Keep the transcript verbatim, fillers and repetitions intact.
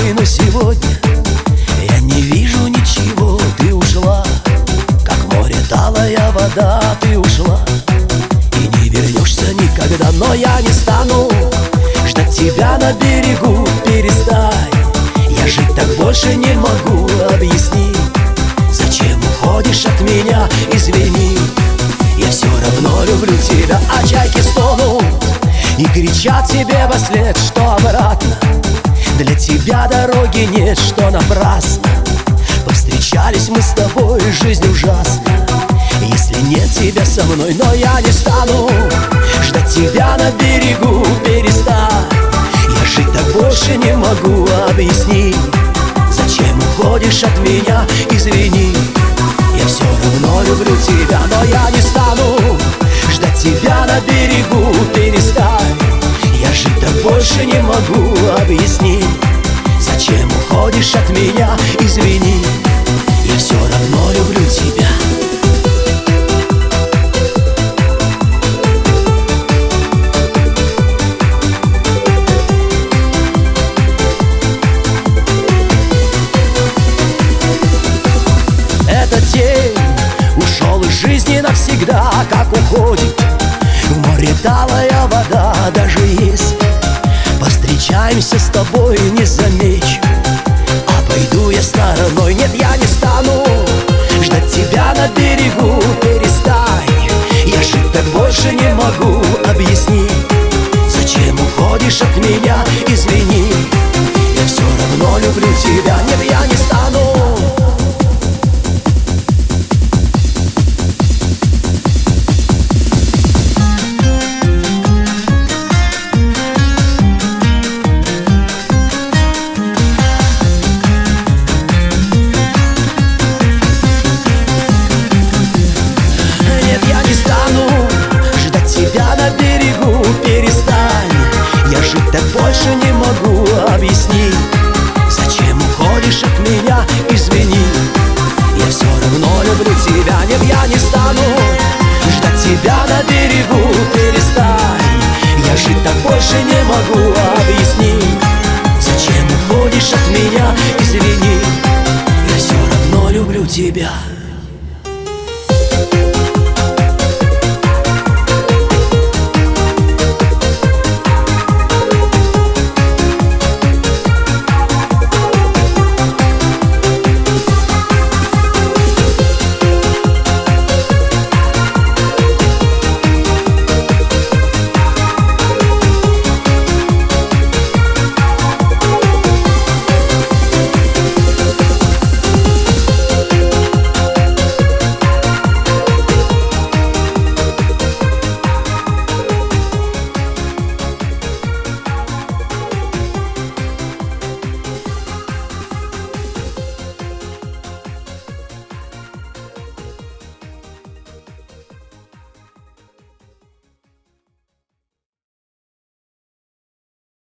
тобой, но сегодня я не вижу ничего. Ты ушла, как море талая вода. Ты ушла и не вернешься никогда. Но я не стану ждать тебя на берегу. Перестань, я жить так больше не могу. Объясни, зачем уходишь от меня? Извини, я все равно люблю тебя. А чайки стонут и кричат тебе во след, что обратно для тебя дороги нет, что напрасно повстречались мы с тобой, жизнь ужасна, если нет тебя со мной. Но я не стану ждать тебя на берегу. Перестань, я жить так больше не могу. Объясни, зачем уходишь от меня? Извини, я все равно люблю тебя. Но я не стану ждать тебя на берегу. Перестань, я жить так больше не могу. Объясни, зачем уходишь от меня? Извини, я все равно люблю тебя. Этот день ушел из жизни навсегда, как уходит в море талая вода. Даже если повстречаемся с тобой, не замечу, а пойду я стороной. Нет, я не стану ждать тебя на берегу. Перестань, я жить так больше не могу. Объясни, зачем уходишь от меня? Извини, я все равно люблю тебя. Нет, я не стану. Так больше не могу. Объясни, зачем уходишь от меня? Извини, я все равно люблю тебя. Нет, я не стану ждать тебя на берегу. Перестань, я жить так больше не могу. Объясни, зачем уходишь от меня? Извини, я все равно люблю тебя.